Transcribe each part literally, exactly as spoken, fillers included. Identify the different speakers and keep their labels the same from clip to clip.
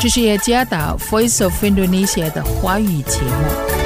Speaker 1: 这是耶加达 Voice of Indonesia 的华语节目。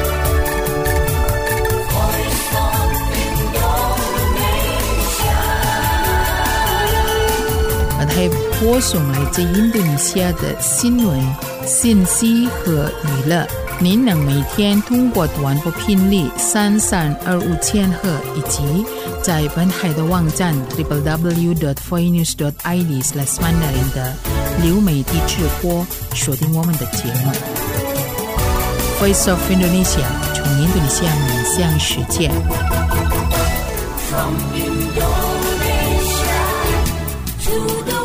Speaker 1: 还播送来自印度尼西亚的新闻、信息和娱乐。您能每天通过短波频率三三二五千赫以及在本海的网站 double-u double-u double-u dot voinews dot i d slash mandarin 的流媒体直播锁定我们的节目。Voice of Indonesia 从印度尼西亚面向世界。From Indonesia to the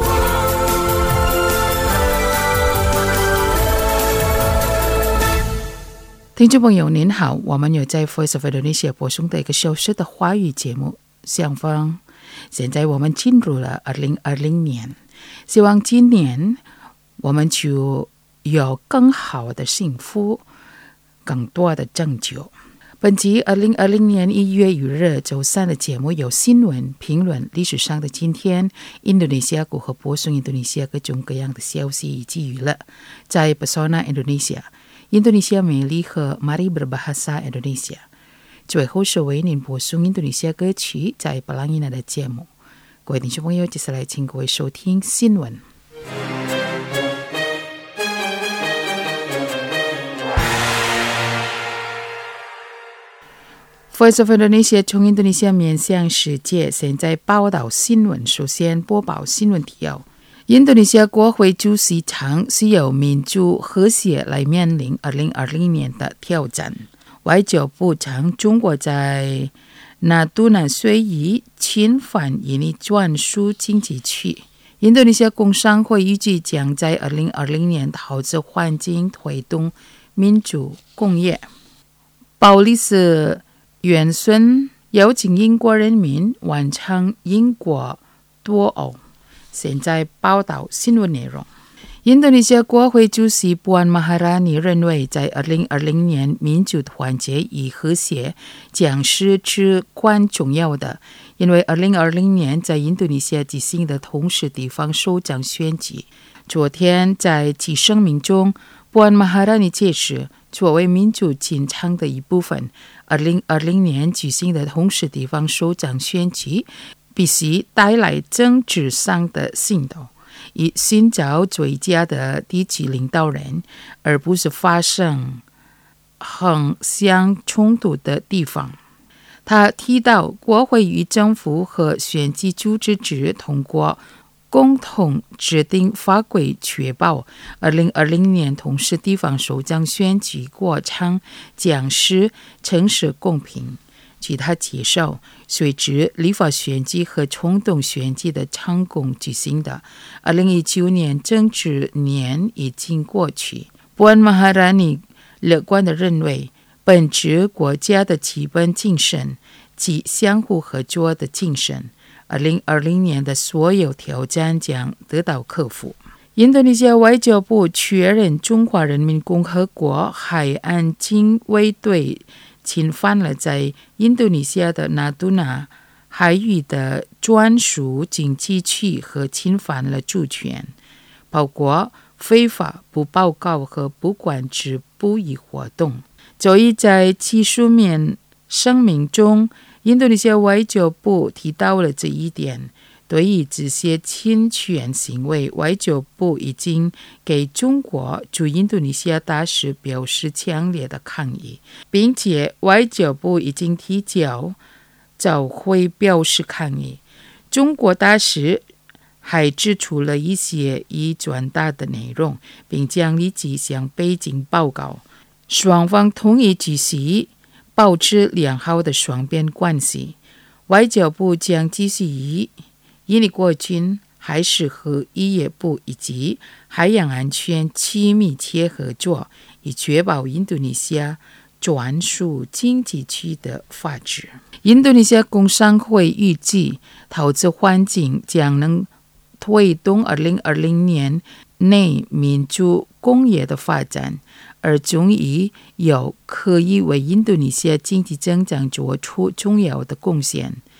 Speaker 1: 听众朋友您好，我们有在 Voice of Indonesia 播送的一个小时的华语节目相逢。现在我们进入了二零二零年，希望今年我们就有更好的幸福，更多的拯救。本集二零二零年一月一日周三的节目有新闻、评论、历史上的今天、印度尼西亚如何播送印度尼西亚各种各样的消息以及娱乐。在 Pesona Indonesia印度尼西亚美丽和 Mari Berbahasa Indonesia 最后是为您播送印度尼西亚歌曲在巴朗伊纳的节目。各位听众朋友，接下来请各位收听新闻。Voice of Indonesia 从印度尼西亚面向世界，现在报道新闻。首先播报新闻提要。印度尼西亚国会主席长是由民主和谐来面临二零二零年的挑战。外交部长中国在纳杜纳随意侵犯印尼专属经济区。印度尼西亚工商会预计将在二零二零年投资环境推动民主工业。鲍里斯元孙邀请英国人民完成英国脱欧。现在报道新闻内容。印度尼西亚国会主席布安马哈拉尼认为，在二零二零年民主团结与和谐将是至关重要的，因为二零二零年在印度尼西亚举行的同时地方首长选举。昨天在其声明中，布安马哈拉尼解释，作为民主进程的一部分，二零二零年举行的同时地方首长选举必须带来政治上的行动，以寻找最佳的地区领导人，而不是发生横向冲突的地方。他提到，国会与政府和选举组织者通过共同制定法规，确保二零二零年同时地方首长选举过程将是诚实公平。据他介绍，随着立法选举和冲动选举的成功举行的二零一九年政治年已经过去。布安马哈拉尼乐观地认为，本质国家的基本精神及相互合作的精神，二零二零年的所有挑战将得到克服。印度尼西亚外交部确认，中华人民共和国海岸警卫队侵犯了在印度尼西亚的纳杜纳海域的专属经济区和侵犯了主权，包括非法、不报告和不管制捕鱼活动。所以在其书面声明中，印度尼西亚外交部提到了这一点。对于这些侵权行为，外交部已经给中国驻印度尼西亚大使表示强烈的抗议，并且外交部已经提交照会表示抗议。中国大使还指出了一些已转达的内容，并将立即向北京报告。双方同意继续保持良好的双边关系。外交部将继续与印尼国军、海事和渔业部以及海洋安全紧密切合作，以确保印度尼西亚专属经济区的发展。印度尼西亚工商会预计，投资环境将能推动二零二零年内民主工业的发展，而终于有可以为印度尼西亚经济增长做出重要的贡献。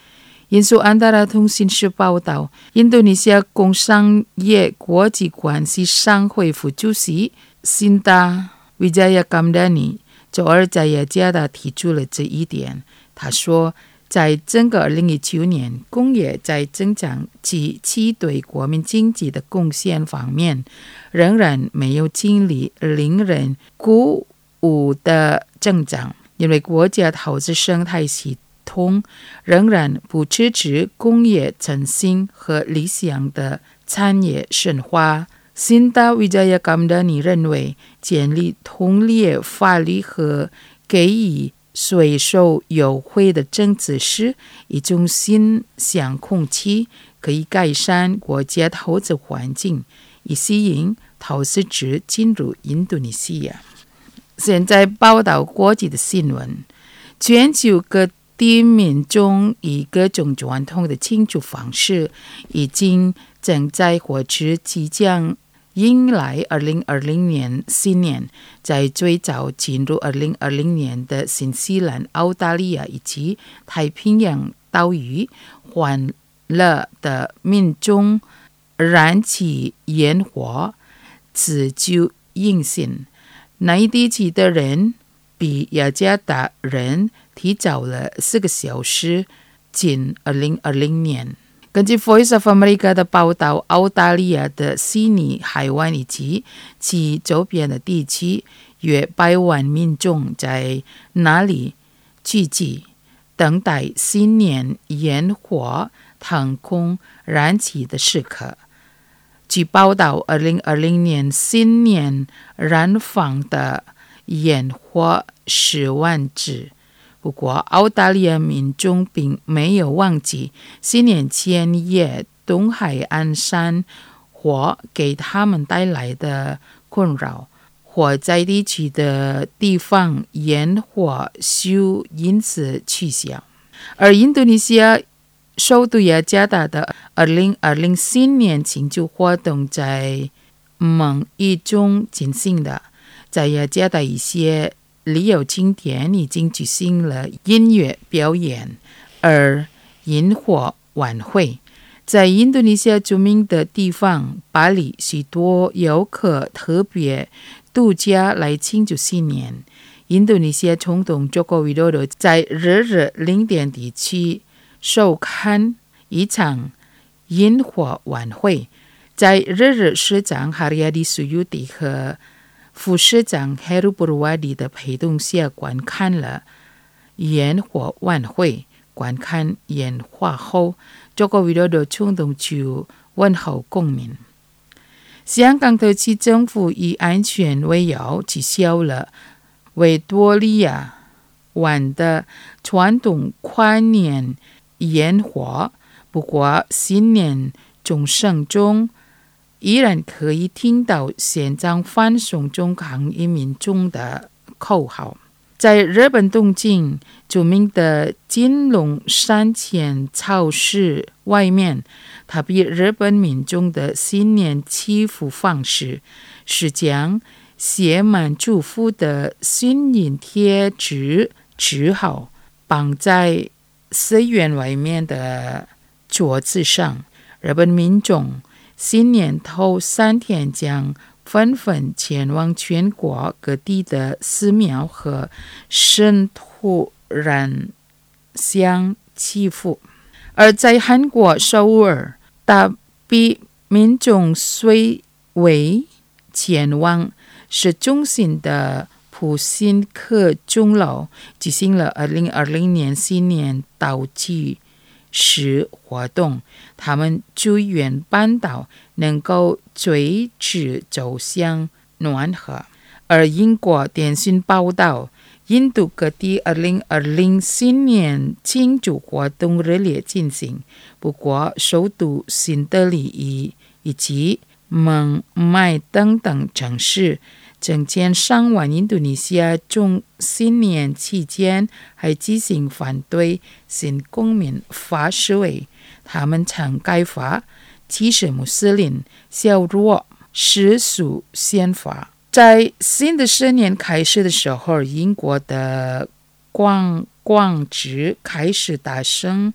Speaker 1: 印度安达拉通信社报道，印度尼西亚工商业国际关系商会副主席辛达维加亚甘达尼周二在雅加达提出了这一点。他说，在整个二零一九年，工业在增长及其对国民经济的贡献方面，仍然没有经历令人鼓舞的增长，因为国家投资生态系统仍然不支持工业振兴和理想的产业深化。辛达维加亚甘达尼认为，建立同业法律和给予税收优惠的政策是一种新相控器，可以改善国家投资环境，以吸引投资者进入印度尼西亚。现在报道国际的新闻，全球各地民众以各种传统的庆祝方式，已经正在获知即将迎来二零二零年新年。在最早进入二零二零年的新西兰、澳大利亚以及太平洋岛屿，欢乐的民众燃起烟火，自救迎新。内地籍的人比雅加达人提早了四个小时进二零二零年。根据 Voice of America 的报道，澳大利亚的悉尼、海湾以及其周边的地区，约百万民众在那里聚集，等待新年烟火腾空燃起的时刻。据报道，二零二零年新年燃放的烟火十万支。不过，澳大利亚民众并没有忘记新年前夜东海岸山火给他们带来的困扰。火灾地区的地方烟火秀因此取消。而印度尼西亚首都雅加达的二零二零新年庆祝活动在蒙一中进行的。在雅加达一些旅游景点已经举行了音乐表演而萤火晚会。在印度尼西亚著名的地方巴黎，许多游客特别度假来庆祝新年。印度尼西亚总统佐科维多多在日日零点地区收看一场萤火晚会。在日日市长哈里亚迪苏尤迪和副市长 Heru Purwadi 的陪同下观看了烟火晚会。观看烟花后，佐科维多多冲动就问候公民。香港特区政府以安全为由取消了维多利亚湾的传统跨年烟火，不过新年钟声中依然可以听到现场欢送中抗议民众的口号。在日本东京著名的金龙山前超市外面，它比日本民众的新年祈福方式是将写满祝福的新年贴纸纸好绑在寺院外面的桌子上。日本民众新年头三天将纷纷前往全国各地的寺庙和神土燃香祈福。而在韩国首尔，大批民众随为前往市中心的普信科钟楼举行了二零二零年新年倒计时活动。他们祝愿半岛能够随之走向暖和。而英国电讯报道，印度各地二零二零新年庆祝活动热烈进行，不过首都新德里以及孟买等等城市成千上万印度尼西亚中新年期间还进行反对新公民法示威。他们曾改发歧视穆斯林、削弱世俗宪法。在新的十年开始的时候，英国的观光局开始大声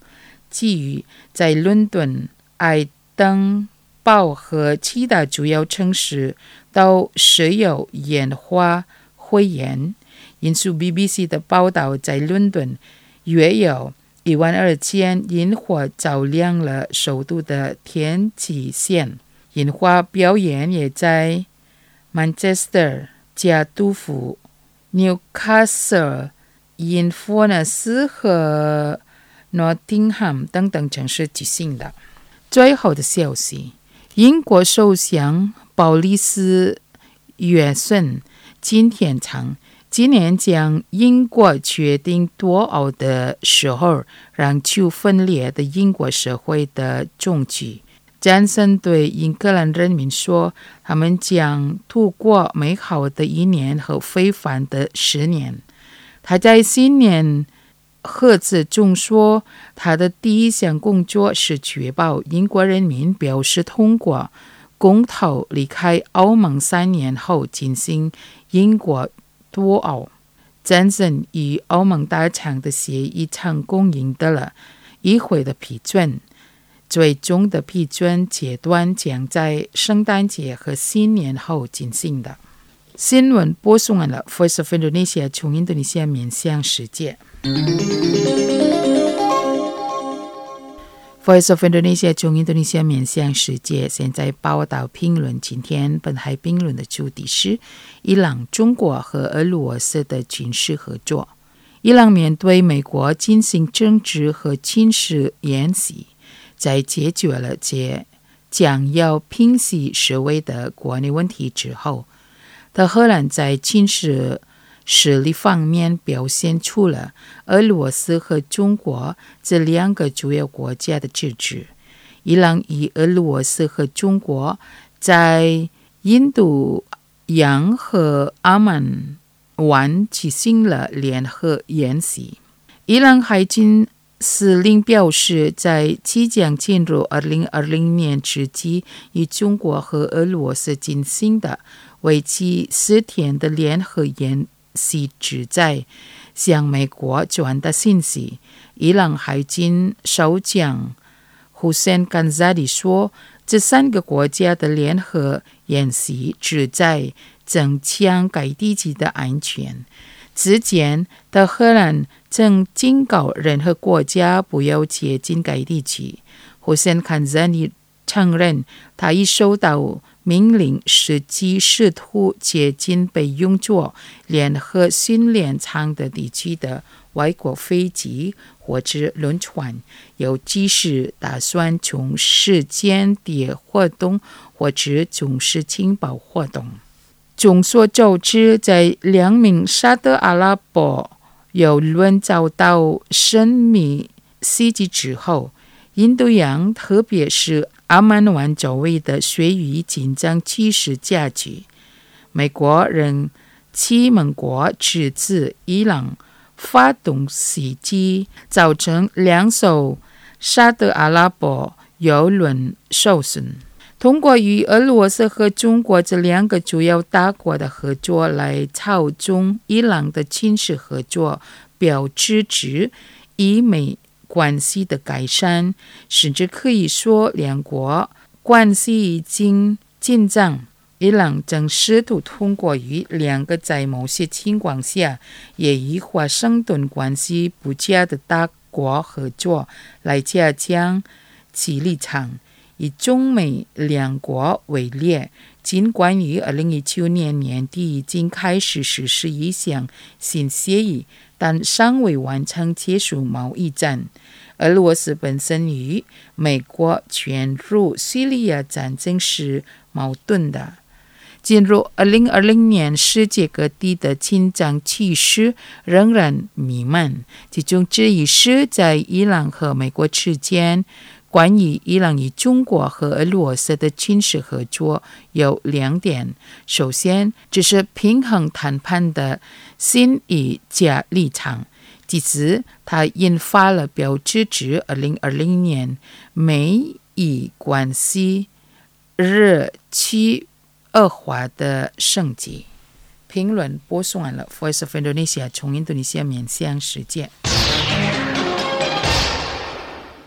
Speaker 1: 基于在伦敦、爱登堡和其他主要城市都设有烟花汇演。引述 B B C 的报道，在伦敦约有一万二千萤火照亮了首都的天际线。樱花表演也在 Manchester、加杜夫、Newcastle、因弗纳斯和 Nottingham 等等城市举行的。最后的消息，英国首相鲍里斯·约森今天称，今年将英国决定脱欧的时候，让具分裂的英国社会的终局。詹森对英格兰人民说，他们将度过美好的一年和非凡的十年。他在新年贺词中说，他的第一项工作是确保英国人民表示通过公投离开欧盟三年后进行英国脱欧。詹森与欧盟达成的协议成功赢得了议会的批准。最终的批准阶段将在圣诞节和新年后进行的。新闻播送完了 Voice of Indonesia 从印度尼西亚面向世界。Voice of Indonesia 从印度尼西亚面向世界，现在报道评论。今天本台评论的主题是伊朗、中国和俄罗斯的军事合作。伊朗面对美国进行政治和军事演习，在解决了这将要平息示威的国内问题之后，德黑兰在军事实力方面表现出了俄罗斯和中国这两个主要国家的支持。伊朗与俄罗斯和中国在印度洋和阿曼湾举行了联合演习。伊朗海军司令表示，在即将进入二零二零年之际，与中国和俄罗斯进行的为期四天的联合演习旨在向美国传达信息。伊朗海军首长胡塞·甘扎里说，这三个国家的联合演习旨在增强该地区的安全。之前，德黑兰曾警告任何国家不要接近该地区。胡塞·坎扎尼承认，他已收到命令，实际试图接近被用作联合训练场的地区的外国飞机或者轮船，有即使打算从事间谍活动或者从事情报活动。众所周知，在两名沙特阿拉伯邮轮遭到神秘袭击之后，印度洋特别是阿曼湾周围的水域紧张趋势加剧。美国仍其盟国指责伊朗发动袭击，造成两艘沙特阿拉伯邮轮受损。通过与俄罗斯和中国这两个主要大国的合作来操纵伊朗的军事合作，表支持伊美关系的改善，甚至可以说两国关系已经紧张。伊朗正试图通过与两个在某些情况下也与华盛顿关系不佳的大国合作，来加强其立场。以中美两国为例，尽管于二零一九年年底已经开始实施一项新协议，但尚未完成结束贸易战。俄罗斯本身与美国卷入叙利亚战争是矛盾的。进入二零二零年，世界各地的紧张趋势仍然弥漫，其中之一是在伊朗和美国之间。关于伊朗与中国和俄罗斯的军事合作有两点。首先，这是平衡谈判的新与假立场。其次，它引发了标志着二零二零年美伊关系日趋恶化的升级。评论播送完了 Voice of Indonesia 从印度尼西亚面向世界。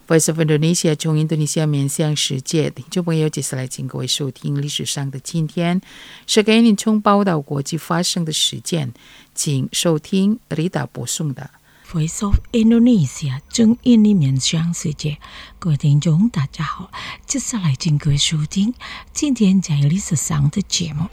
Speaker 1: Voice of Indonesia 从印度尼西亚面向世界，听众朋友，接下来请各位收听历史上的今天，是给您从报道国际发生的事件，请收听 Rita 播送的
Speaker 2: Voice of Indonesia 从印尼面向世界，各位听众大家好，接下来请各位收听今天在历史上的节目。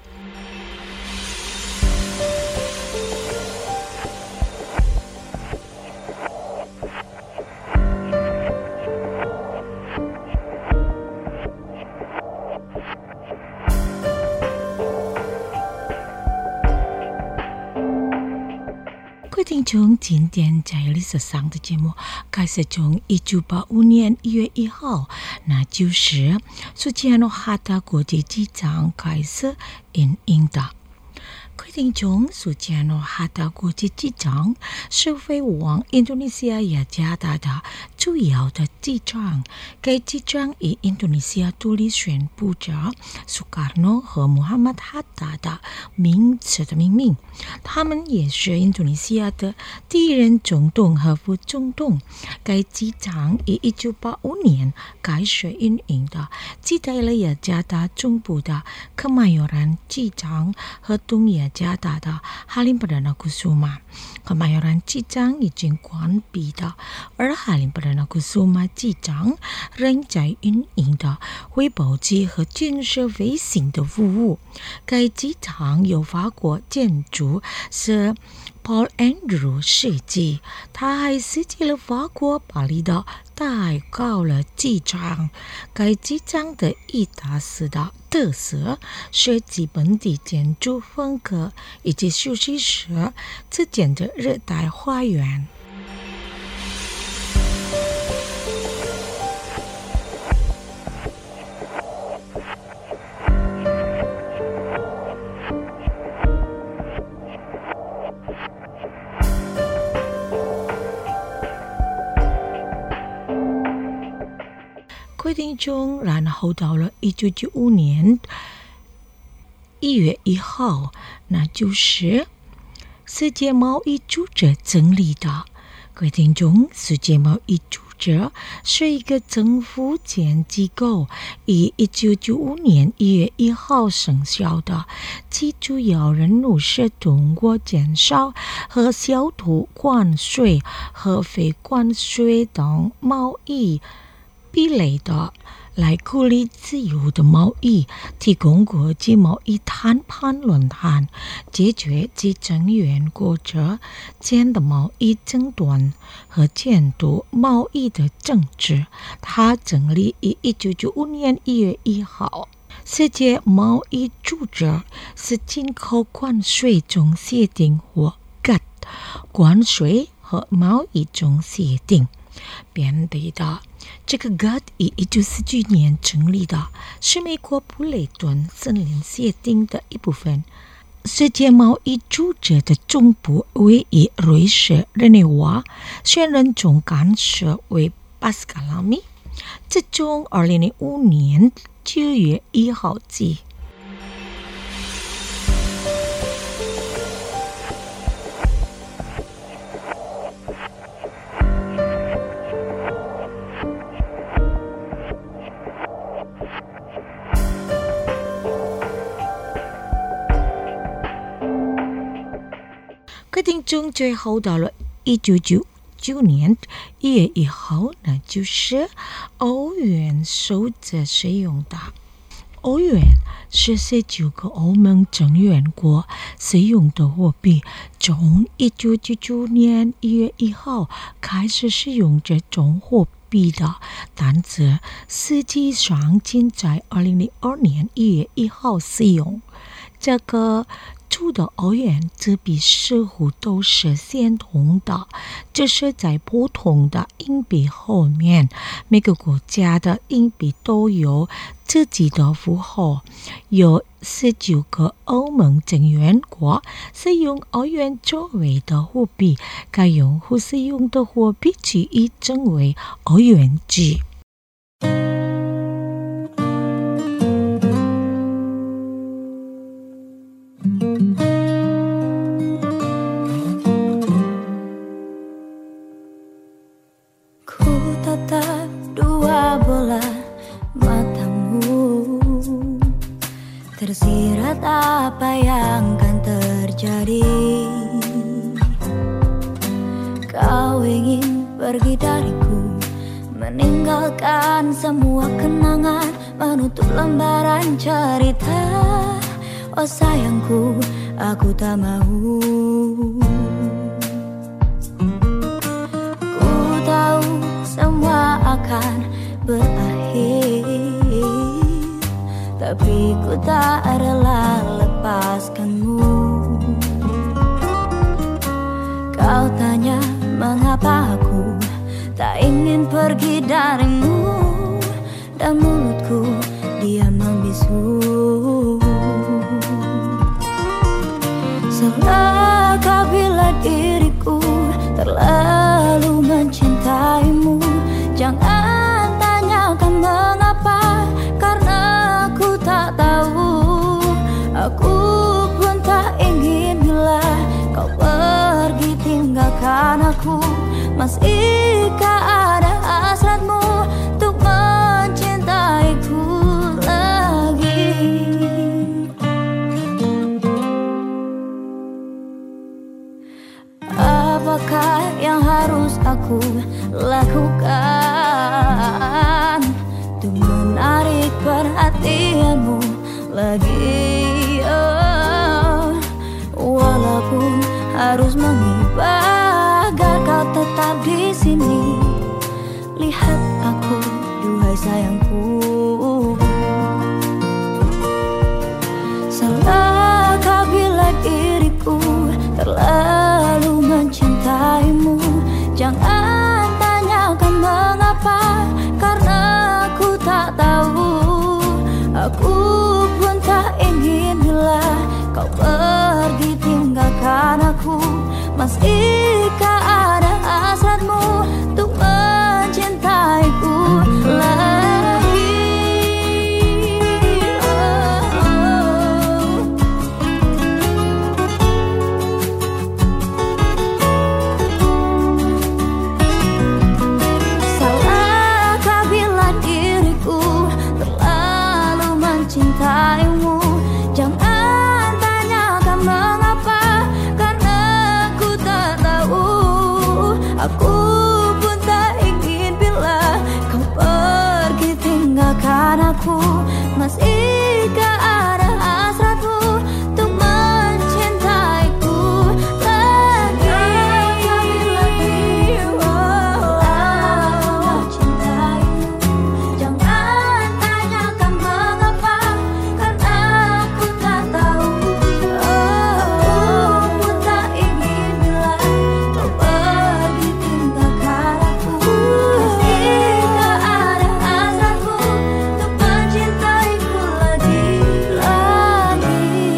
Speaker 2: 各位听众，今天在历史上的节目开始从一九八五年一月一号，那就是苏吉亚诺哈达国际机场开始营运的。各位听众，苏吉亚诺哈达国际机场是飞往印度尼西亚雅加达的主要的机场。该机场以印度尼西亚独立宣布者苏卡诺和穆罕默德哈达的名字的命名。他们也是印度尼西亚的第一任总统和副总统。该机场于一九八五年开始运营的，取代了雅加达中部的科马尤兰机场和东雅加达的哈林布达纳库苏马。科马尤兰机场已经关闭的，而哈林布达纳库苏马机场仍在运营的，为包机和建设卫星的服务。该机场由法国建筑师 Paul Andrew 设计，他还设计了法国巴黎的太高了机场。该机场的意大式的特色是基本的建筑风格以及休息室之间的热带花园。规定中，然后到了一九九五年一月一号，那就是世界贸易组织成立的。规定中，世界贸易组织是一个政府间机构，于一九九五年一月一号生效的，其主要任务是通过减少和消除关税和非关税等贸易壁垒的，来鼓励自由的贸易，提供国际贸易谈判论坛，解决其成员国之间的贸易争端和监督贸易的政治。它成立于一九九五年一月一号。世界贸易组织是进口关税总协定或 G A T T 关税和贸易总协定编立的。这个 G A T T 于一九四九年成立的，是美国布雷顿森林协定的一部分。世界贸易组织的总部位于瑞士日内瓦，现任总干事为巴斯卡拉米。自从二零零五年九月一号起，规定中最后到了一九九九年一月一号，那就是欧元首次使用的。欧元是十九个欧盟成员国使用的货币，从一九九九年一月一号开始使用这种货币的，但是实际上仅在二零零二年一月一号使用。这个旧的欧元纸币似乎都是相同的，只是在不同的硬币后面，每个国家的硬币都有自己的符号。有十九个欧盟成员国使用欧元作为的货币，该用户使用的货币之一称为欧元纸。
Speaker 3: tersirat apa yang akan terjadi. Kau ingin pergi dariku, meninggalkan semua kenangan, menutup lembaran cerita. Oh sayangku, aku tak mau. Ku tahu semua akan berakhir, tapi ku tak rela lepaskanmu. Kau tanya mengapa aku tak ingin pergi darimu, dan mulutku diam membisu. Salahkah bila diriku terlalu mencintaimu? Jangan tanyakan mengapa, karena aku tak tahu. Aku pun tak ingin bila kau pergi tinggalkan aku. Masihkah ada hasratmu untuk mencintaiku lagi? Apakah yang harus aku lakukan untuk menarik perhatianmu lagi? Oh, walaupun harus mengibar agar kau tetap di sini. Lihat aku, duhai sayangku. Salahkah bila diriku terlalu mencintaimu? Jangan tanyakan mengapa, karena aku tak tahu. Aku pun tak ingin bila kau pergi tinggalkan aku. Masihkah ada hasratmu untuk mencintaiku lagi? Oh, oh. Salahkah bila diriku terlalu mencintaimu? Jangan tanyakan mengapa, karena aku tak tahu. Aku pun tak ingin bila kau pergi tinggalkan aku. Masihkah ada hasratmu untuk mencintaiku lagi? Bila dirimu mencintaimu, jangan tanyakan mengapa, karena aku tak tahu. Aku pun tak ingin bila kau pergi tinggalkan aku. Masihkah ada hasratmu untuk mencintaiku lagi, lagi.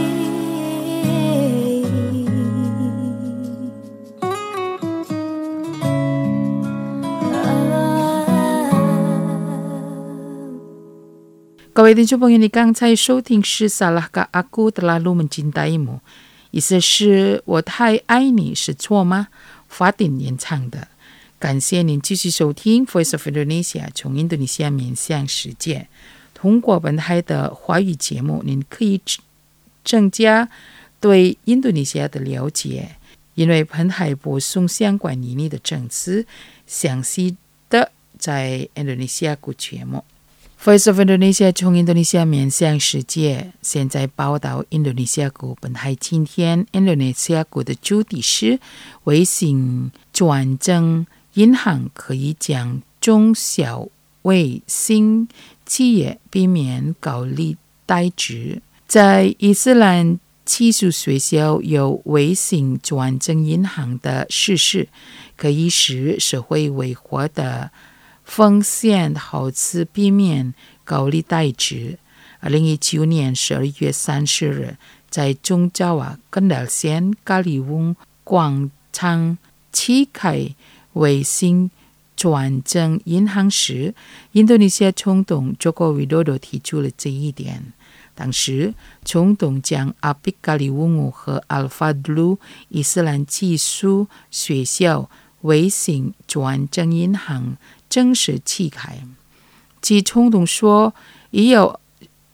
Speaker 3: Ah.
Speaker 1: 各位听众朋友，你刚才收听是萨拉嘎阿姑德拉鲁门金代姆，意思是我太爱你是错吗？法典演唱的。感谢您继续收听 Voice of Indonesia 从印度尼西亚面向世界。通过本台的华语节目，您可以增加对印度尼西亚的了解，因为本台播送相关印尼的政词，详细的在印度尼西亚国节目。Voice of Indonesia 从印度尼西亚面向世界，现在报道印度尼西亚国本台今天印度尼西亚国的主题是微信转正银行可以将中小微型企业避免高利贷制。在伊斯兰寄宿学校有微信转正银行的实施，可以使社会维护的风险好似避免高利贷制。二零一九年十二月三十日，在中爪哇根岛县咖喱翁广场启开微信转正银行时，印度尼西亚总统佐科维多多提出了这一点。当时，总统将阿比咖喱翁和阿尔法德鲁伊斯兰寄宿学校微信转正银行正式启开。其总统说，已有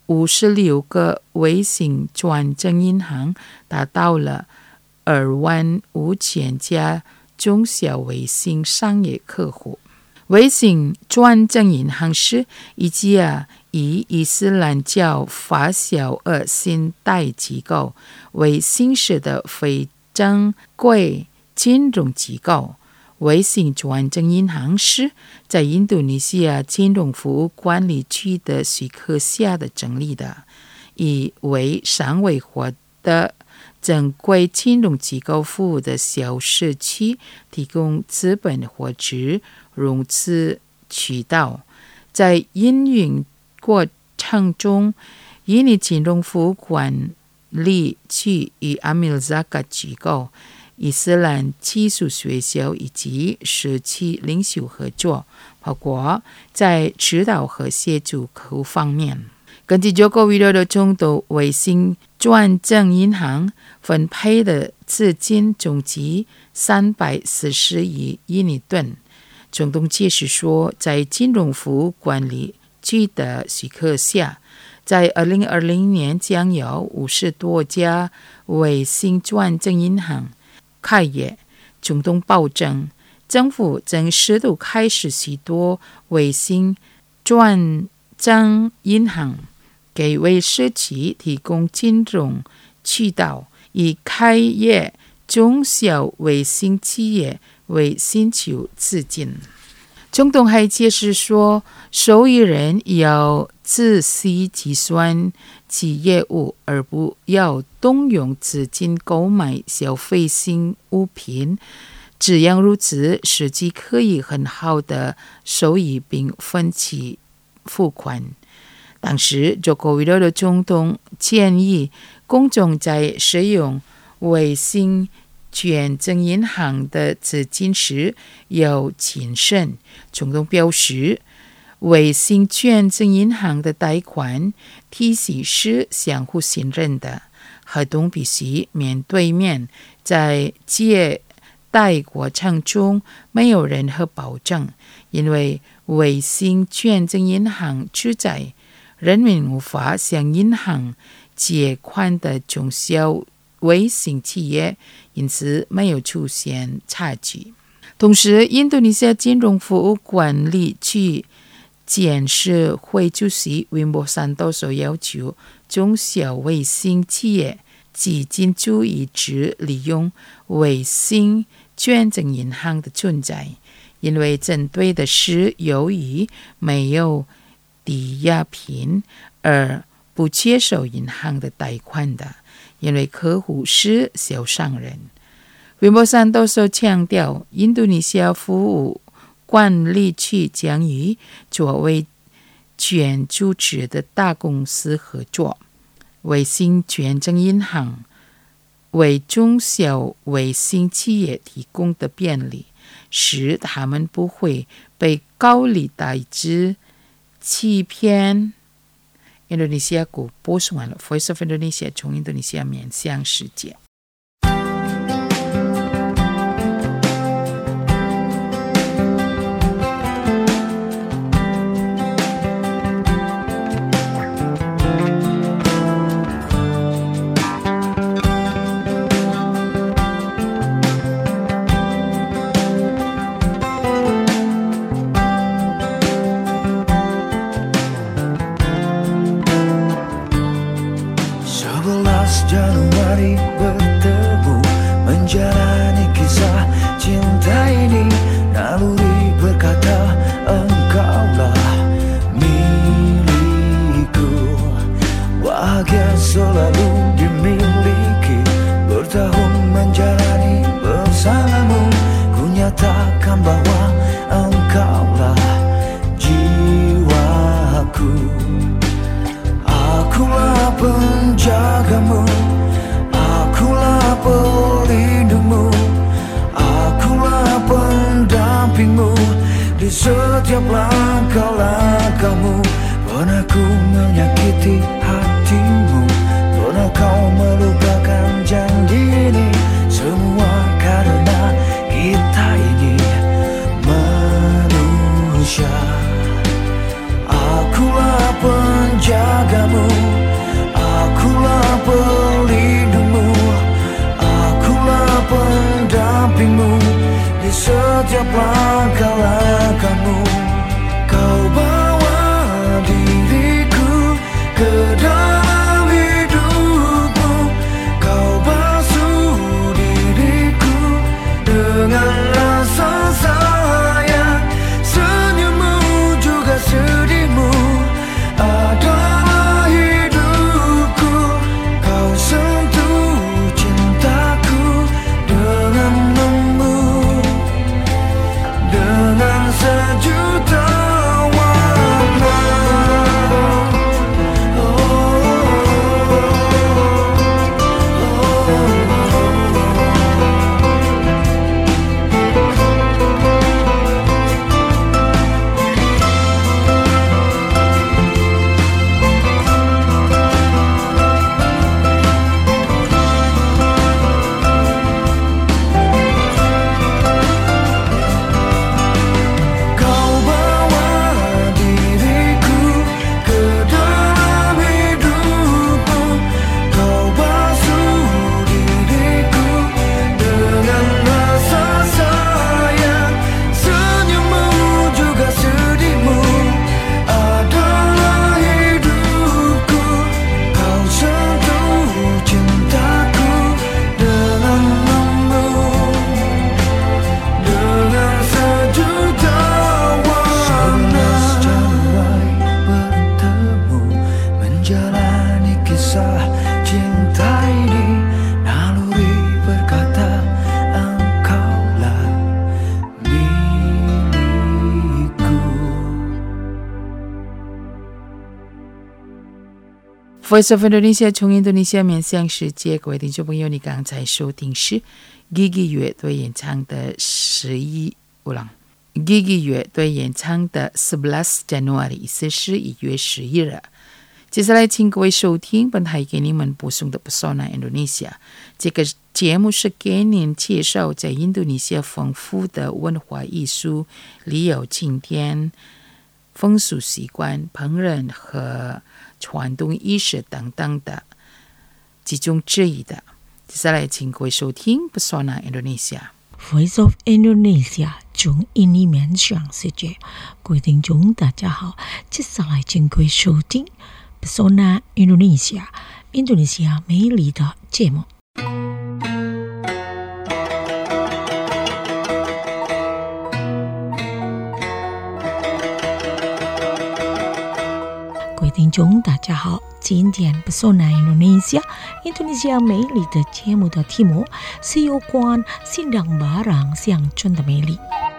Speaker 1: 五十六个微信转正银行，达到了二万五千家中小微信商业客户。微信转正银行是一家以伊斯兰教发小而信贷机构为形式的非正规金融机构。微信转正银行是在印度尼西亚金融服务管理局的许可下的成立的，以为尚未获得正规金融机构服务的小社区提供资本或者融资渠道。在营运过程中，印尼金融服务管理局与阿米尔扎卡机构、伊斯兰技术学校以及社区领袖合作，包括在指导和协助客户方面。根据九个维的中度微信转正银行分配的资金总计三百四十亿印尼盾。中东解释说，在金融服务管理局的许可下，在二零二零年将有五十多家微信转正银行开业。中东保证，政府正适度开始许多微信转正银行，给微社区提供金融渠道，以开业中小微信企业为寻求资金。中东还解释说，受益人要仔细计算其业务，而不要动用资金购买消费性物品。这样如此，实际可以很好的收益并分期付款。当时，中国为了中东建议公众在使用微信转正银行的资金时要谨慎。中东表示，微信转正银行的贷款体系是相互信任的，合同必须面对面，在借贷过程中没有任何保证，因为微信转正银行旨在人民无法向银行借款的中小微信企业，因此没有出现差距。同时，印度尼西亚金融服务管理局监事会主席维莫山多所要求中小微信企业基金注意只利用微信转正银行的存在，因为针对的是由于没有抵押品而不接受银行的贷款的，因为客户是小商人。维莫山多所强调，印度尼西亚服务管理局将与作为全组织的大公司合作，微信转正银行为中小微信企业提供的便利，使他们不会被高利贷之欺骗。印度尼西亚国播送完了 Voice of Indonesia 从印度尼西亚面向世界。
Speaker 4: Januari bertemu menjalani kisah cinta ini, naluri berkata engkaulah milikku, bahagia selalu dimiliki, bertahun menjalani bersamamu, ku nyatakan bahwa engkaulah jiwaku. Akulah penjagamu, akulah pelindungmu, akulah pendampingmu di setiap langkah-langkahmu. Pernah ku menyakiti hatimu, pernah kau melupakan janji ini, semua karena kita ini manusia. Akulah penjagamu, di setiap langkah-langkahmu. Kau bawa diriku ke dalam hidupmu. Kau basuh diriku dengan rasa sayang. Senyummu juga sedihmu adalah hidupku. Kau sentuh cintaku dengan lembut, dengan sejuta warna. Oh, oh, oh, oh. Kau bawa diriku ke dalam hidupmu. Kau basuh diriku dengan rasa sayang. Senyummu juga sedihmu adalah hidupku. Kau sentuh cintaku dengan lembut, dengan sejuta warna. Sebelas bertemu menjalani kisah cinta ini. Naluri berkata engkaulah milikku.
Speaker 1: Voice of Indonesia 从印度尼西亚面向世界，各位听众朋友，你刚才收听是 Gigi 乐队演唱的十一五郎 Gigi 乐队演唱的sebelas Januari， 意思是一月十一日。接下来请各位收听本台给你们播送的 Pesona Indonesia， 这个节目是给您介绍在印度尼西亚丰富的文化艺术、旅游景点、风俗习惯、烹饪和传统仪式等等的其中之一的。接下来请各位收听 Pesona Indonesia。
Speaker 2: Voice of Indonesia 从印尼面向世界，各位听众大家好，接下来请各位收听 Pesona Indonesia 印度尼西亚美丽的节目。各位听众大家好，今天 Pesona Indonesia 印度尼西亚美丽的节目的题目是有关新郎barang象征的美丽。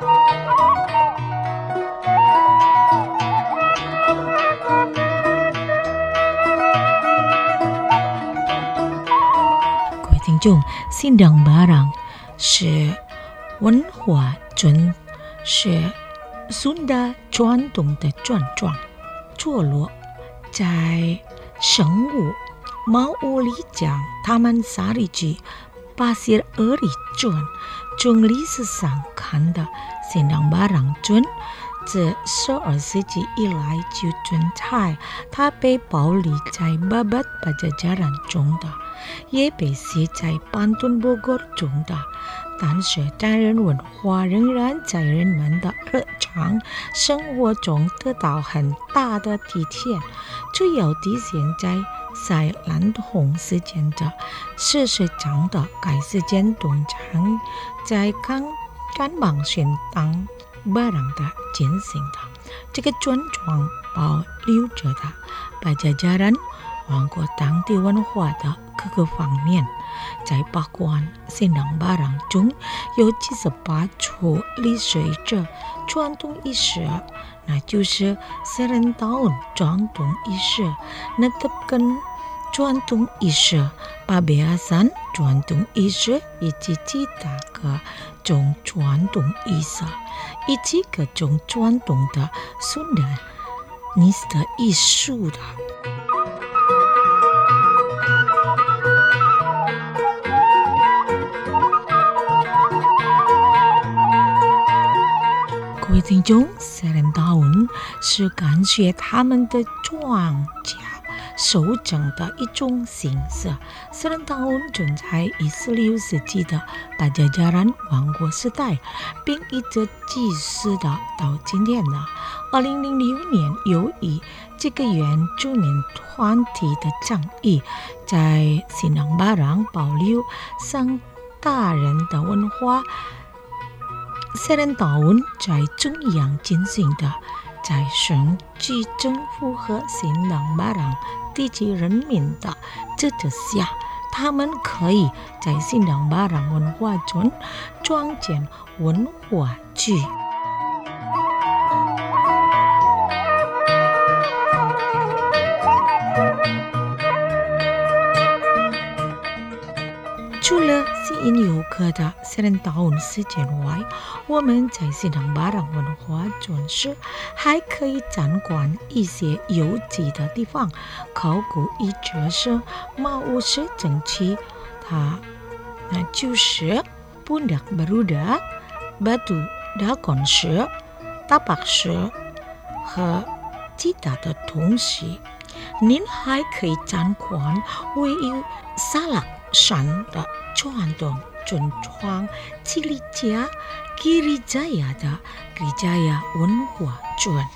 Speaker 2: 各位听众，新郎barang是文化中是Sunda传统的症状，坐落在神武毛乌里江Taman Sari Ji Pasir Eri Chun 从历史上看的新郎barang尊，自十二世纪以来就存在，它被保留在Babat Pajajaran中的，也被写在Pantun Bogor中的，但是单人文化仍然在人们的日常生活中得到很大的体现，主要体现在在蓝红事件的事实上的该事件通常在刚干忙宣当barang的进行的，这个尊重保留着的Pajajaran王国当地文化的各个方面，在包括新郎barang中有七十八处历史着传统仪式，那就是serentak tahun传统仪式，menetapkan传统仪式，pabeasan传统仪式，以及其他各种传统仪式，以及各种传统的Sunda尼斯的艺术的。各位听众，serentak tahun是感谢他们的庄稼手整的一种形式。圣诞岛存在十四六世纪的Pajajaran王国时代，并一直继续的到今天的二零零六年，由于这个原住民团体的倡议，在新郎巴郎保留上大人的文化。圣诞岛在中央进行的，在省级政府和新郎巴郎地区人民的支持下，他们可以在新郎巴郎文化中创建文化剧。除了吸引游客的圣诞岛事件外，我们在新郎巴郎文化中时还可以参观一些有趣的地方。考古一直是马武士整区，它那就是布纳巴鲁达、巴杜达贡石、大白石和其他的东西。您还可以参观位于沙拉山的传统尊崇基利加基利加亚的基利加亚文化村。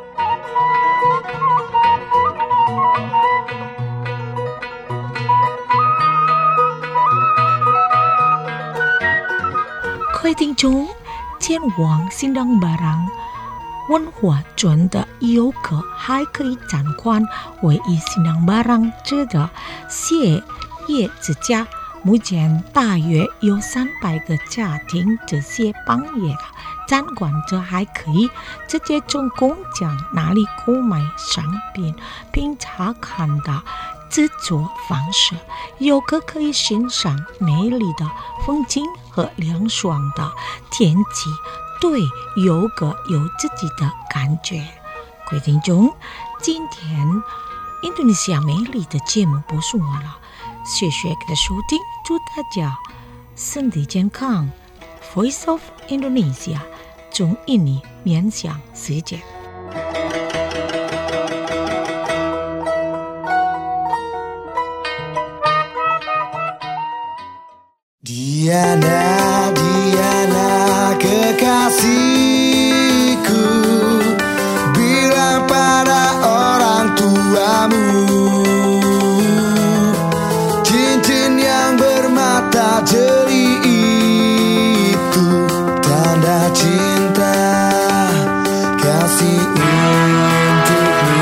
Speaker 2: 各位听众，前往新郎巴郎文化村的游客还可以参观位于新郎巴郎镇的谢叶之家。目前大约有三百个家庭这些帮业的参观者还可以直接从工匠那里购买商品，并查看的制作方式。游客可以欣赏美丽的风景和凉爽的天气，对游客有自己的感觉。各位听众，今天印度尼西亚美丽的节目播送完了，谢谢各位的收听，祝大家身体健康。Voice of Indonesia 从印尼面向世界。
Speaker 4: Diana, Diana kekasihku, bilang pada orang tuamu, cincin yang bermata jeli itu tanda cinta kasih untukmu.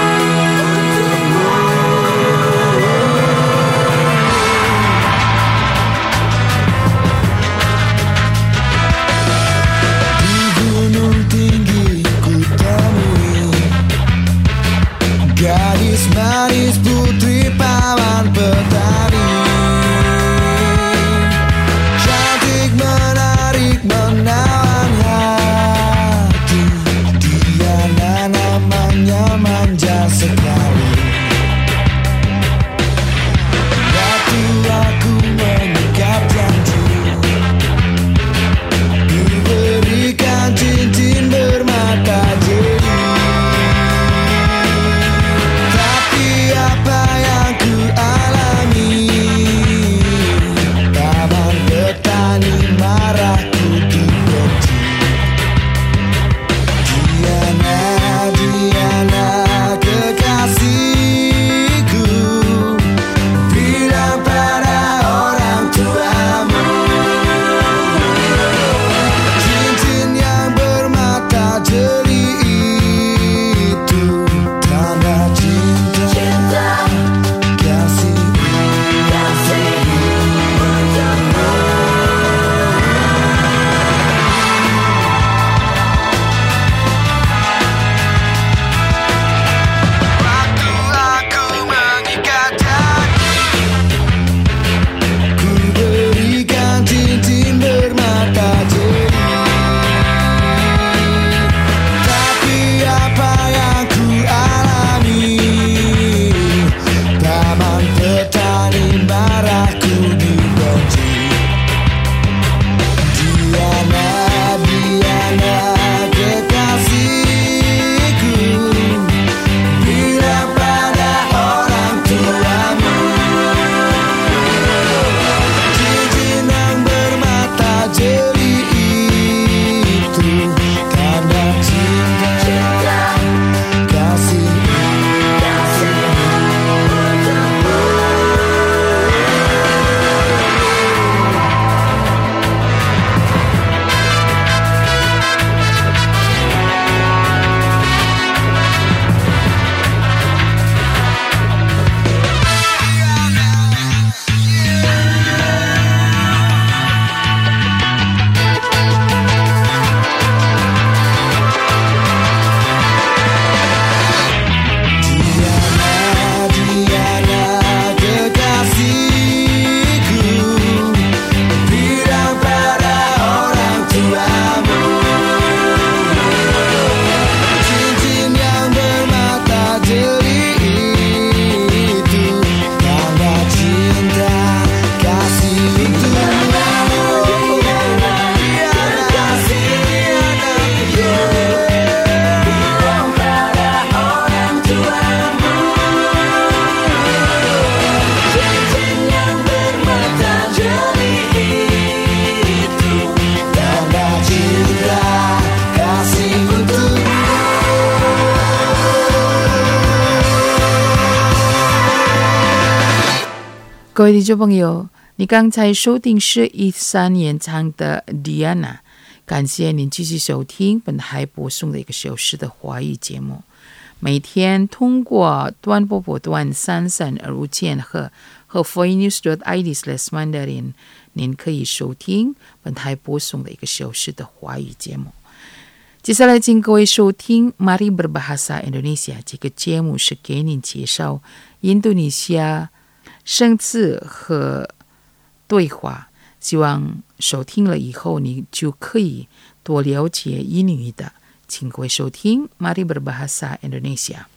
Speaker 1: 各位听众朋友，你刚才收听是一三演唱的 Diana， 感谢您继续收听本台播送的一个小时的华语节目。每天通过短波波段三三二五千赫和 foreinews dot I D slash mandarin， 您可以收听本台播送的一个小时的华语节目。接下来请各位收听 Mari Berbahasa Indonesia， 这个节目是给您介绍印度尼西亚生字和对话，希望收听了以后你就可以多了解印语的。请各位收听 Mari Berbahasa Indonesia。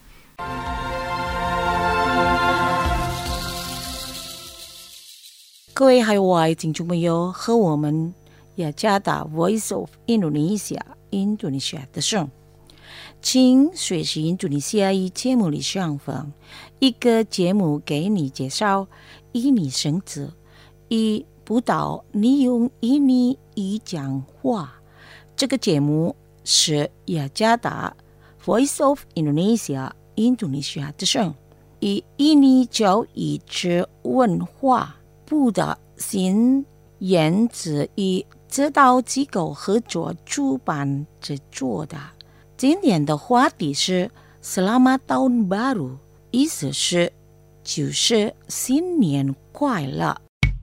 Speaker 2: 各位海外听众朋友，和我们雅加达 Voice of Indonesia 印度尼西亚的声，请学习印度尼西亚语节目里上方一个节目给你介绍印尼生字，以辅导你用印尼语讲话。这个节目是雅加达 Voice of Indonesia 印度尼西亚的声，以印尼教育之文化部的新研制与指导机构合作主办制作的。今天的话题是 Selamat Tahun Baru， 意思是就是新年快乐。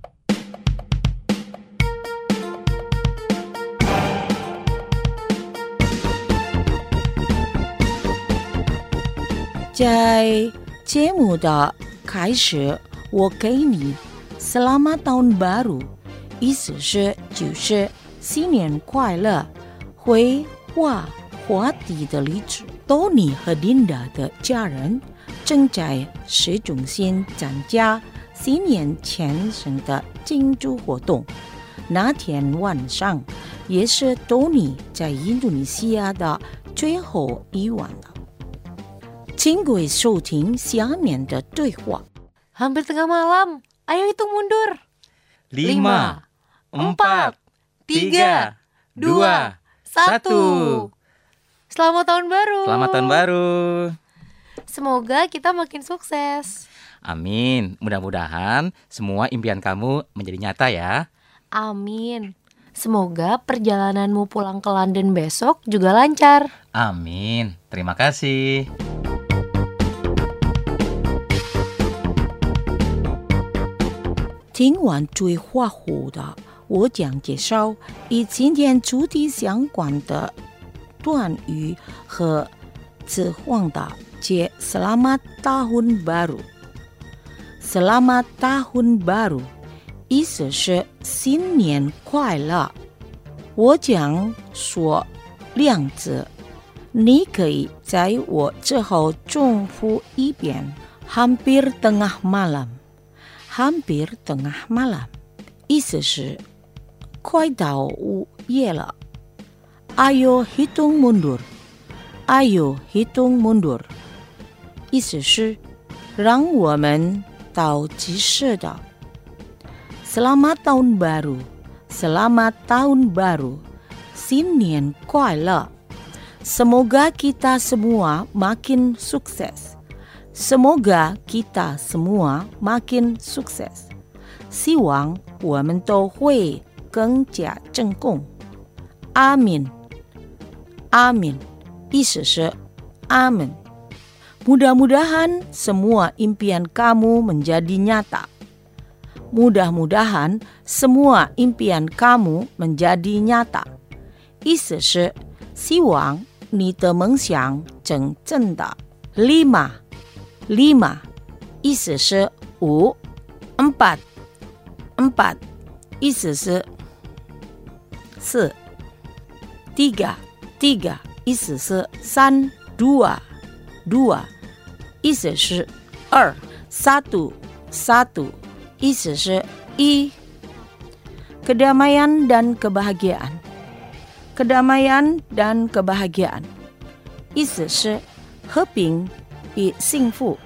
Speaker 2: 在节目的开始，我给你 Selamat Tahun Baru， 意思是就是新年快乐。会话话题的例子，多尼和琳达的家人正在市中心参加新年前生的庆祝活动。那天晚上也是多尼在印度尼西亚的最后一晚了。请各位收听下面的对话。
Speaker 5: Hampir tengah malam, ayo hitung mundur.
Speaker 6: Lima, empat, tiga, dua, satu.
Speaker 5: Selamat tahun baru.
Speaker 6: Selamat tahun baru.
Speaker 5: Semoga kita makin sukses.
Speaker 6: Amin. Mudah-mudahan semua impian kamu menjadi nyata ya.
Speaker 5: Amin. Semoga perjalananmu pulang ke London besok juga lancar.
Speaker 6: Amin. Terima kasih.
Speaker 2: 听完对话后的，我将介绍与今天主题相关的短语和词汇的接 Selamat Tahun Baru。 Selamat Tahun Baru 意思是新年快乐。我将说两次，你可以在我之后重复一遍。 Hampir tengah malam。Hampir tengah malam 意思是快到午夜了。 Ayo hitung mundur Ayo hitung mundur 意思是让我们倒计时的。 Selamat Tahun Baru Selamat Tahun Baru 新年快乐。 Semoga kita semua makin sukses。Semoga kita semua makin sukses， 希望我们都会更加成功。阿敏，阿敏，意思是阿门。Mudah-mudahan semua impian kamu menjadi nyata。Mudah-mudahan semua impian kamu menjadi nyata， 意思是希望你的梦想成真的。Lima。Lima 意思是五。 Empat Empat 意思是四。 Tiga Tiga 意思是三。 Dua Dua 意思是二。 Satu Satu 意思是一。 Kedamaian dan kebahagiaan Kedamaian dan kebahagiaan 意思是和平与幸福。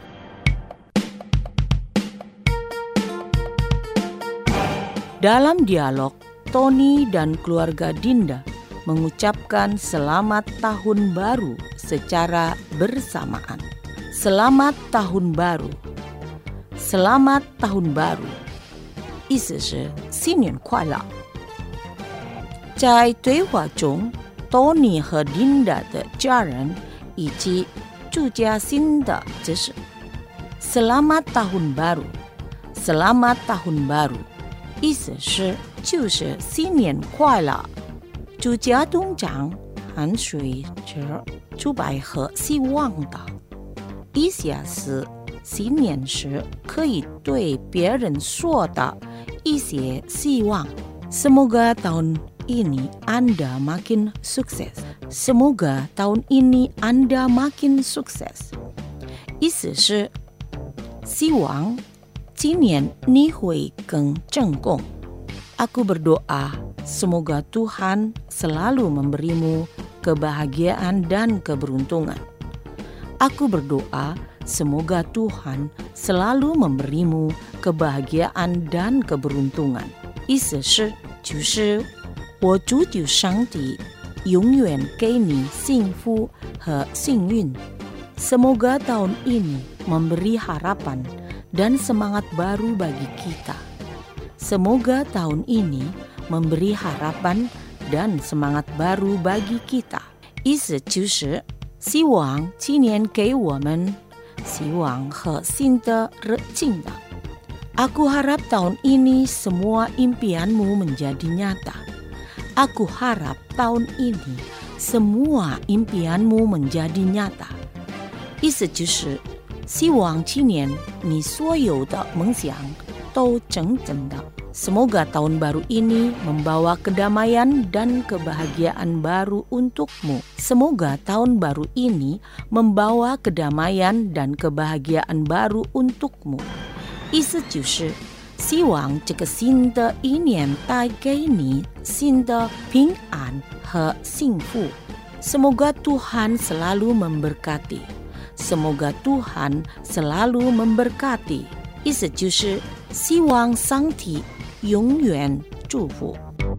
Speaker 2: Dalam dialog, Tony dan keluarga Dinda mengucapkan selamat tahun baru secara bersamaan. Selamat tahun baru. Selamat Tahun Baru， 意思是新年快乐。在对话中，多尼和琳达的家人以及祝家新的指示。Selamat Tahun Baru， Selamat Tahun Baru， 意思是就是新年快乐。祝家东长含水着祝百和希望的，意思是新年时可以对别人说的一些希望。Semoga tahun ini Anda makin sukses. Semoga tahun ini Anda makin sukses. 意思是希望今年你会更成功。Aku berdoa semoga Tuhan selalu memberimu kebahagiaan dan keberuntungan. Aku berdoa semoga Tuhan selalu memberimu kebahagiaan dan keberuntungan. 意思是就是我祝求上帝永远给你幸福和幸运。Semoga tahun ini memberi harapan dan semangat baru bagi kita. Semoga tahun ini memberi harapan dan semangat baru bagi kita. 意思就是希望今年给我们希望和新的热情的。Aku harap tahun ini semua impianmu menjadi nyata. Aku harap tahun ini semua impianmu menjadi nyata. 意思就是希望今年你所有的梦想都成真的。Semoga tahun baru ini membawa kedamaian dan kebahagiaan baru untukmu. Semoga tahun baru ini membawa kedamaian dan kebahagiaan baru untukmu. 意思就是希望这个新的一年带给你新的平安和幸福。Semoga Tuhan selalu memberkati. Semoga Tuhan selalu memberkati. 意思就是希望上帝永远祝福。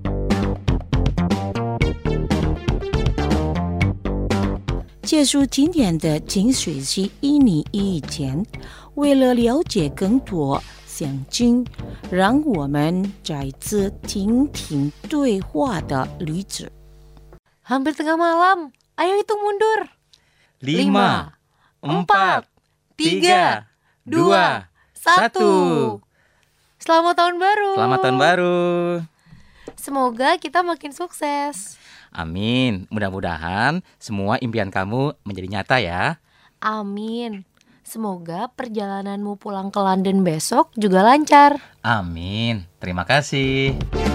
Speaker 2: 结束今天的精学习一年以前，为了了解更多详情，让我们再次听听对话的例子。
Speaker 5: Hampir tengah malam, ayo hitung mundur.
Speaker 6: Lima, empat, tiga, dua, satu.
Speaker 5: Selamat tahun baru.
Speaker 6: Selamat tahun baru.
Speaker 5: Semoga kita makin sukses.
Speaker 6: Amin. Mudah-mudahan semua impian kamu menjadi nyata ya.
Speaker 5: Amin. Semoga perjalananmu pulang ke London besok juga lancar.
Speaker 6: Amin. Terima kasih.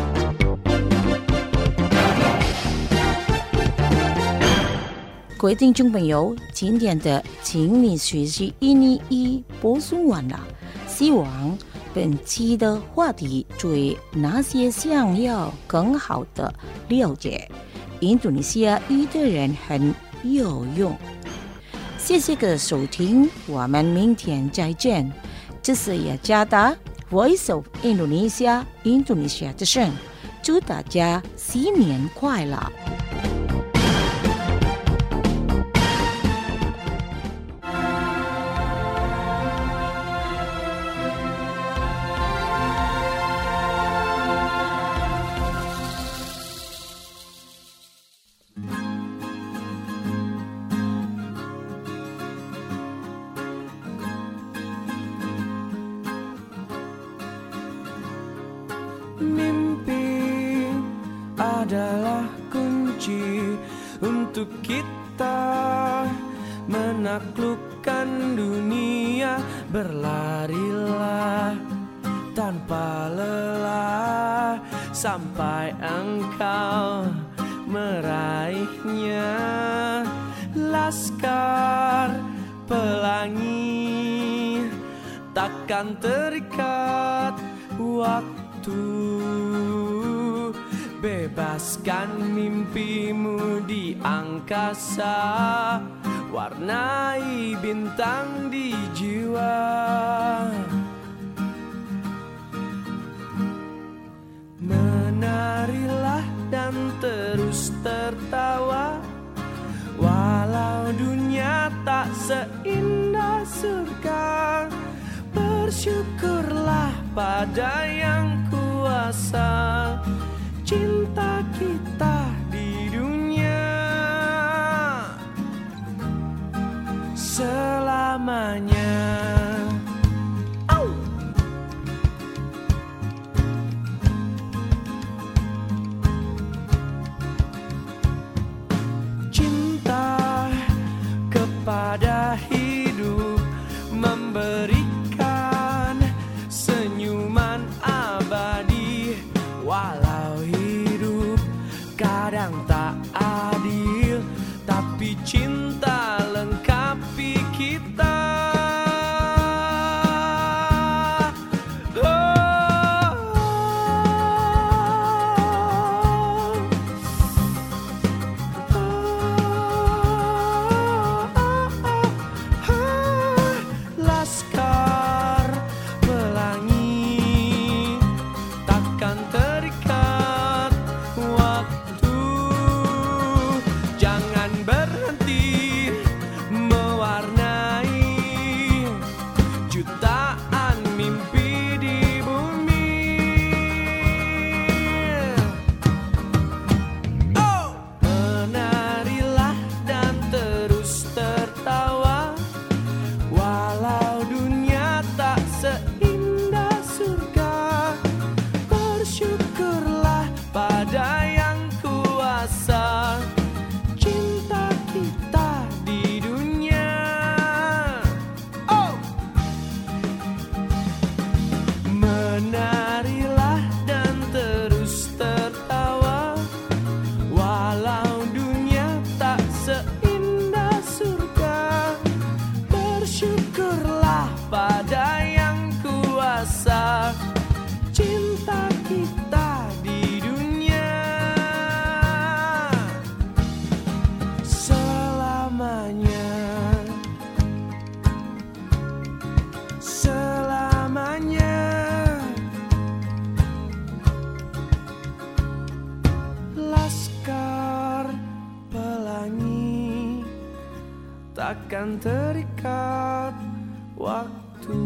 Speaker 2: 各位听众朋友，今天的请你学习一年一播送完了，希望本期的话题对那些想要更好的了解印度尼西亚语的人很有用。谢谢各位收听，我们明天再见。这是雅加达 Voice of Indonesia 印度尼西亚之声，祝大家新年快乐！
Speaker 4: Mimpi adalah kunci untuk kita menaklukkan dunia. Berlarilah tanpa lelah sampai engkau meraihnya. Laskar pelangi takkan terikat waktu. Bebaskan mimpimu di angkasa, warnai bintang di jiwa. Menarilah dan terus tertawa, walau dunia tak seindah surga. Bersyukur bersyukurlah pada yang kuasa. Cinta kita di dunia selamanya. Cinta kepada hidup memberikan senyuman abadi. Walau hidup kadang tak adil, tapi cinta lengkapi kita. Laskar Pelangi takkan terikat waktu. Jangan berhenti mewarnai jutaan mimpi di bumi. Oh, menarilah dan terus tertawa, walau dunia tak seindah surga. Bersyukurlah pada yang kuasa. Cinta kita di dunia. Oh, menarilah dan terus tertawa, walau dunia tak seindah surga. Bersyukurlah pada yang kuasa. Cinta kita di dunia selamanya. Selamanya. Laskar Pelangi takkan terikat waktu.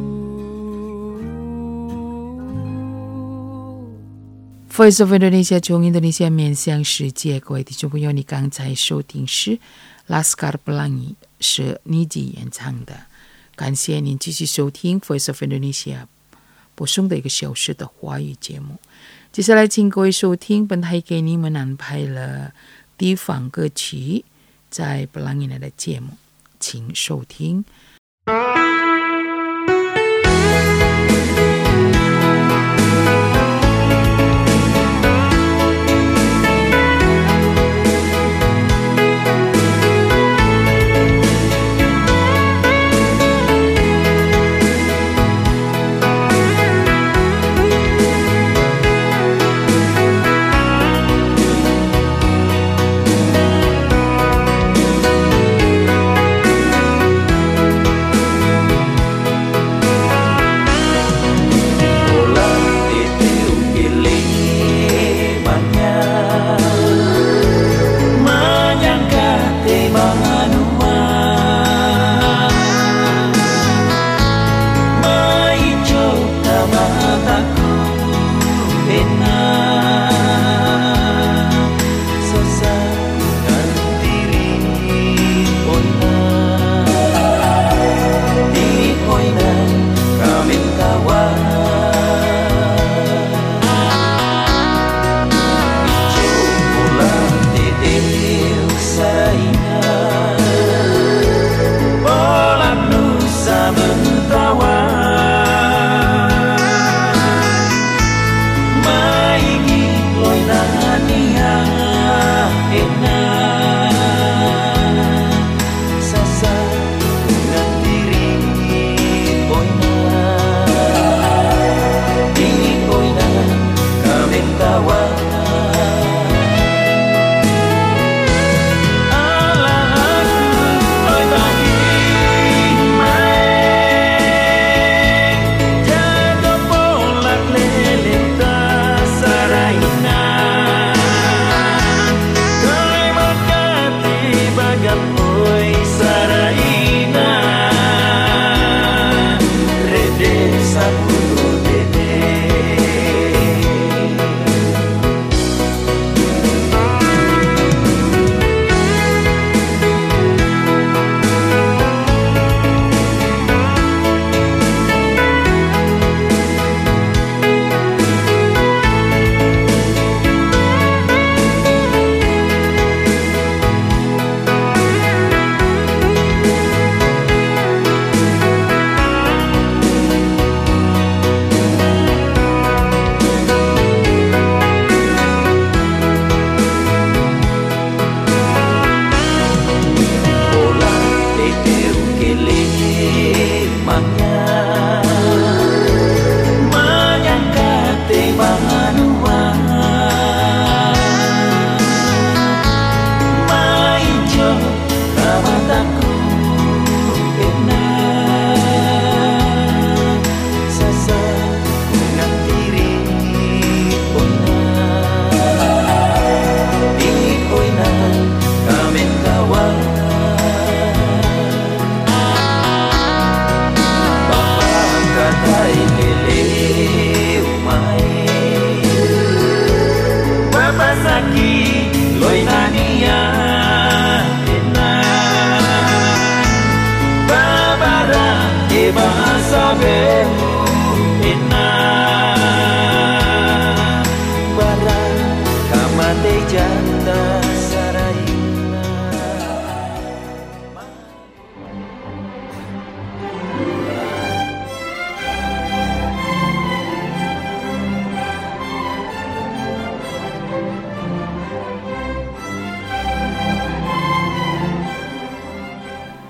Speaker 1: Voice of Indonesia 从印度尼西亚面向世界，各位听众朋友，你刚才收听是 Laskar Pelangi 是妮吉演唱的。感谢您继续收听 Voice of Indonesia 播送的一个小时的华语节目。接下来请各位收听本台给你们安排了地方歌曲在 Pelangi 内的节目，请收听。
Speaker 3: Cinta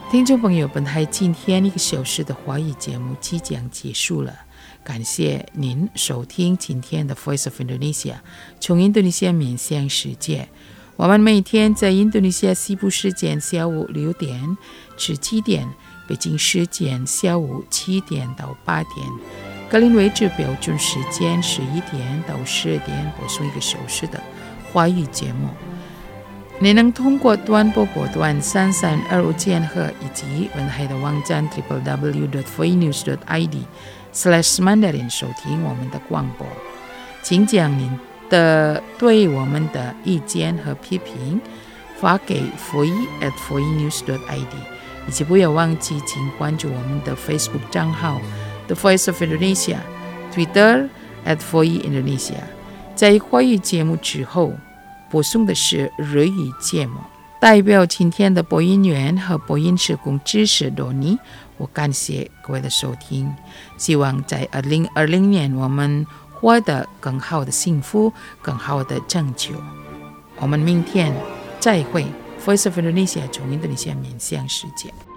Speaker 1: 听众朋友，本台今天一个小时的华语节目即将结束了，感谢您收听今天的 Voice of Indonesia 从印度尼西亚面向世界。我们每天在印度尼西亚西部时间下午六点至七点，北京时间下午七点到八点，格林威治标准时间十一点到十点播送一个小时的华语节目。你能通过短波波段三三二五千赫以及本台的网站 double-u double-u double-u dot voinews dot i d slash mandarin 收听我们的广播。请将您的对我们的意见和批评发给 voice at voinews dot i d， 以及不要忘记请关注我们的 Facebook 账号 The Voice of Indonesia， Twitter at Voice Indonesia。 在华语节目之后播送的是日语节目，代表今天的播音员和播音社工知识罗尼，我感谢各位的收听，希望在二零二零年我们获得更好的幸福，更好的成就。我们明天再会 Voice of Indonesia 从印度尼西亚面向世界。